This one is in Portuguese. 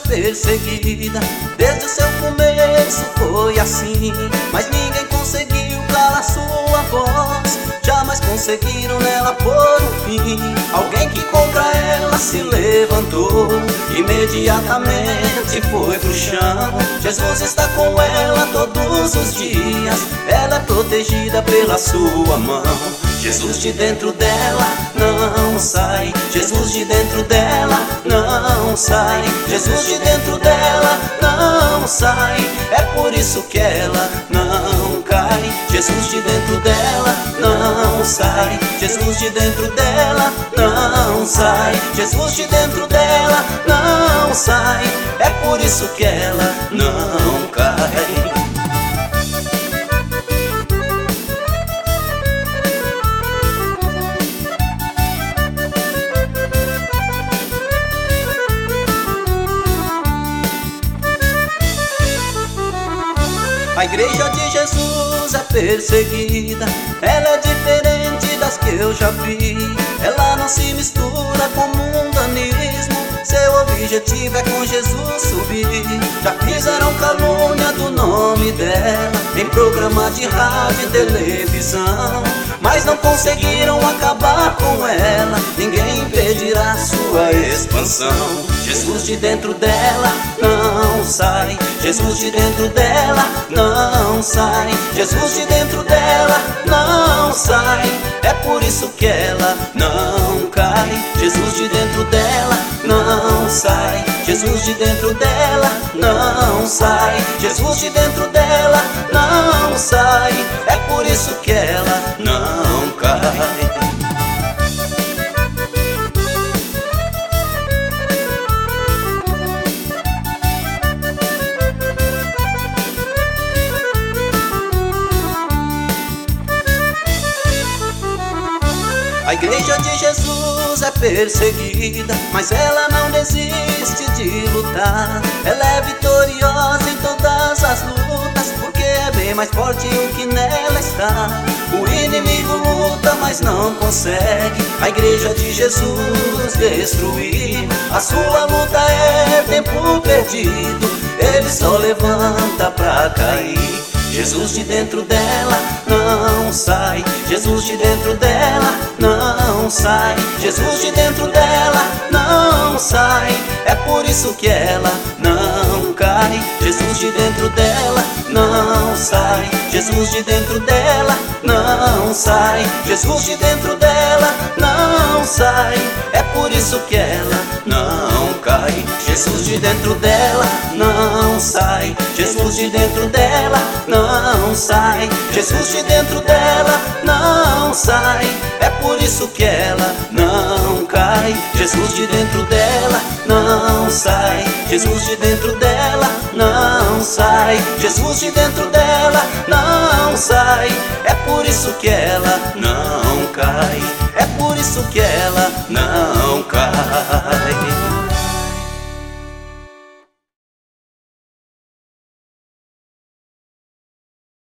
perseguida. Desde o seu começo foi assim, mas ninguém conseguiu calar sua voz. Jamais conseguiram nela pôr um fim. Alguém que contra ela se levantou, imediatamente foi pro chão. Jesus está com ela todos os dias, ela é protegida pela sua mão. Jesus de dentro dela não sai, Jesus de dentro dela não sai, Jesus de dentro dela não sai. É por isso que ela não cai. Jesus de dentro dela não sai, Jesus de dentro dela não sai, Jesus de dentro dela não sai. É por isso que ela não cai. A igreja de Jesus é perseguida, ela é diferente das que eu já vi. Ela não se mistura com mundanismo, seu objetivo é com Jesus subir. Já fizeram calúnia do nome dela em programa de rádio e televisão, mas não conseguiram acabar com ela. Ninguém impedirá sua expansão. Jesus de dentro dela não sai, Jesus de dentro dela não sai, Jesus de dentro dela não sai. É por isso que ela não cai. Jesus de dentro dela não sai, Jesus de dentro dela não sai, Jesus de dentro dela não sai. É por isso que ela não cai. A igreja de Jesus é perseguida, mas ela não desiste de lutar. Ela é vitoriosa em todas as lutas, porque é bem mais forte o que nela está. O inimigo luta, mas não consegue a igreja de Jesus destruir. A sua luta é tempo perdido, ele só levanta pra cair. Jesus de dentro dela não sai, Jesus de dentro dela não sai, Jesus de dentro dela não sai. É por isso que ela não cai. Jesus de dentro dela não sai, Jesus de dentro dela não sai, Jesus de dentro dela não sai. É por isso que ela não cai. Jesus de dentro dela não sai, Jesus de dentro dela não sai, Jesus de dentro dela não sai. É por isso que ela não cai. Jesus de dentro dela não sai, Jesus de dentro dela não sai, Jesus de dentro dela não sai. É por isso que ela não cai. É por isso que ela não cai.